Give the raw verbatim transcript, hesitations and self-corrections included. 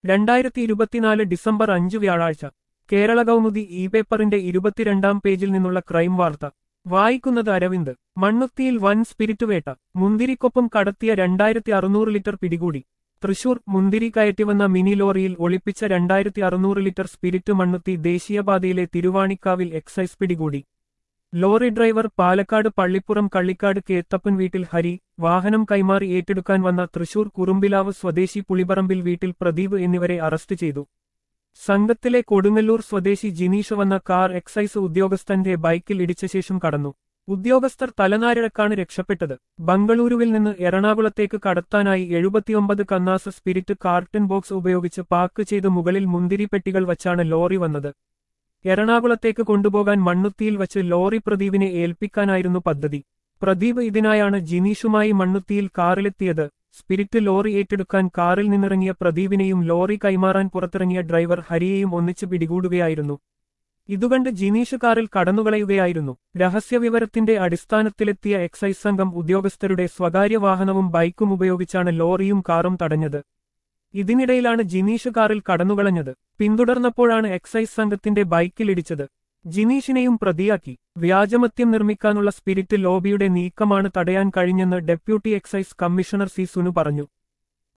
രണ്ടായിരത്തി ഇരുപത്തിനാല് ഡിസംബർ അഞ്ച് വ്യാഴാഴ്ച കേരള കൗമുദി ഇ പേപ്പറിന്റെ ഇരുപത്തിരണ്ടാം പേജിൽ നിന്നുള്ള ക്രൈം വാർത്ത വായിക്കുന്നത് അരവിന്ദ്. മണ്ണുത്തിയിൽ വൻ സ്പിരിറ്റ് വേട്ട, മുന്തിരിക്കൊപ്പം കടത്തിയ രണ്ടായിരത്തി അറുന്നൂറ് ലിറ്റർ പിടികൂടി. തൃശൂർ മുന്തിരി കയറ്റിവന്ന മിനി ലോറിയിൽ ഒളിപ്പിച്ച രണ്ടായിരത്തി അറുന്നൂറ് ലിറ്റർ സ്പിരിറ്റ് മണ്ണുത്തി ദേശീയപാതയിലെ തിരുവാണിക്കാവിൽ എക്സൈസ് പിടികൂടി. ലോറി ഡ്രൈവർ പാലക്കാട് പള്ളിപ്പുറം കള്ളിക്കാട് കേത്തപ്പൻ വീട്ടിൽ ഹരി, വാഹനം കൈമാറി ഏറ്റെടുക്കാൻ വന്ന തൃശൂർ കുറുമ്പിലാവ് സ്വദേശി പുളിപറമ്പിൽ വീട്ടിൽ പ്രദീപ് എന്നിവരെ അറസ്റ്റ് ചെയ്തു. സംഘത്തിലെ കൊടുങ്ങല്ലൂർ സ്വദേശി ജിനീഷ് വന്ന കാർ എക്സൈസ് ഉദ്യോഗസ്ഥന്റെ ബൈക്കിൽ ഇടിച്ച ശേഷം കടന്നു. ഉദ്യോഗസ്ഥർ തലനാരിഴക്കാണ് രക്ഷപ്പെട്ടത്. ബംഗളൂരുവിൽ നിന്ന് എറണാകുളത്തേക്ക് കടത്താനായി എഴുപത്തിയൊമ്പത് കന്നാസ് സ്പിരിറ്റ് കാർട്ടൺ ബോക്സ് ഉപയോഗിച്ച് പാക്ക് ചെയ്ത് മുകളിൽ മുന്തിരി പെട്ടികൾ വച്ചാണ് ലോറി വന്നത്. എറണാകുളത്തേക്ക് കൊണ്ടുപോകാൻ മണ്ണുത്തിയിൽ വച്ച് ലോറി പ്രദീപിനെ ഏൽപ്പിക്കാനായിരുന്നു പദ്ധതി. പ്രദീപ് ഇതിനായാണ് ജിനീഷുമായി മണ്ണുത്തിയിൽ കാറിലെത്തിയത്. സ്പിരിറ്റ് ലോറി ഏറ്റെടുക്കാൻ കാറിൽ നിന്നിറങ്ങിയ പ്രദീപിനെയും ലോറി കൈമാറാൻ പുറത്തിറങ്ങിയ ഡ്രൈവർ ഹരിയെയും ഒന്നിച്ച് പിടികൂടുകയായിരുന്നു. ഇതുകണ്ട് ജിനീഷ് കാറിൽ കടന്നുകളയുകയായിരുന്നു. രഹസ്യവിവരത്തിന്റെ അടിസ്ഥാനത്തിലെത്തിയ എക്സൈസ് സംഘം ഉദ്യോഗസ്ഥരുടെ സ്വകാര്യ വാഹനവും ബൈക്കും ഉപയോഗിച്ചാണ് ലോറിയും കാറും തടഞ്ഞത്. ഇതിനിടയിലാണ് ജിനീഷ് കാറിൽ കടന്നുകളഞ്ഞത്. പിന്തുടർന്നപ്പോഴാണ് എക്സൈസ് സംഘത്തിന്റെ ബൈക്കിലിടിച്ചത്. ജിനീഷിനെയും പ്രതിയാക്കി. വ്യാജമദ്യം നിർമ്മിക്കാനുള്ള സ്പിരിറ്റ് ലോബിയുടെ നീക്കമാണ് തടയാൻ കഴിഞ്ഞെന്ന് deputy excise commissioner C Sunu പറഞ്ഞു.